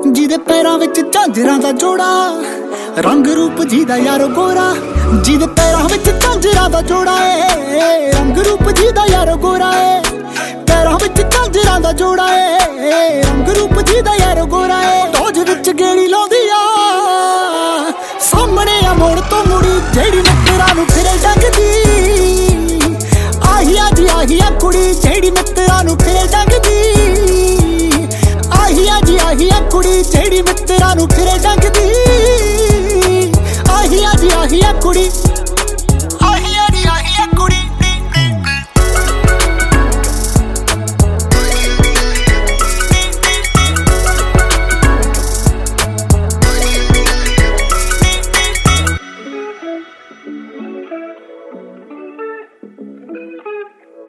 ਜਿਹਦੇ ਪੈਰਾਂ ਵਿੱਚ ਝਾਂਜਰਾਂ ਦਾ ਜੋੜਾ, ਰੰਗ ਰੂਪ ਜਿਹਦਾ ਯਾਰ ਗੋਰਾ। ਜਿਹਦੇ ਪੈਰਾਂ ਵਿੱਚ ਝਾਂਜਰਾਂ ਦਾ ਜੋੜਾ ਏ, ਰੰਗ ਰੂਪ ਜਿਹਦਾ ਯਾਰ ਗੋਰਾ ਏ। ਪੈਰਾਂ ਵਿੱਚ ਝਾਂਜਰਾਂ ਦਾ ਜੋੜਾ ਏ, ਰੰਗ ਰੂਪ ਜਿਹਦਾ ਯਾਰ ਗੋਰਾ ਏ। ਦੋਜ ਵਿੱਚ ਗੇੜੀ ਲਾਉਂਦੀ ਆ, ਸਾਹਮਣੇ ਆ ਮੋੜ ਤੋਂ ਮੁੜੀ, ਜਿਹੜੀ ਮਿੱਤਰਾਂ ਨੂੰ ਫਿਰੇ ਜਗਦੀ। ਆਹੀਆ ਜੀ ਆਹੀਆ ਕੁੜੀ, ਜਿਹੜੀ ਮਿੱਤਰਾਂ ਨੂੰ ਫਿਰੇ ਜਗਦੀ। ਆਹੀਆ ਜੀ ਆਹੀਆ ਕੁੜੀ, ਜਿਹੜੀ ਮਿੱਤਰਾਂ ਨੂੰ ਫਿਰੇ ਜਗਦੀ। ਆਹੀਆ ਜੀ ਆਹੀਆ ਕੁੜੀ।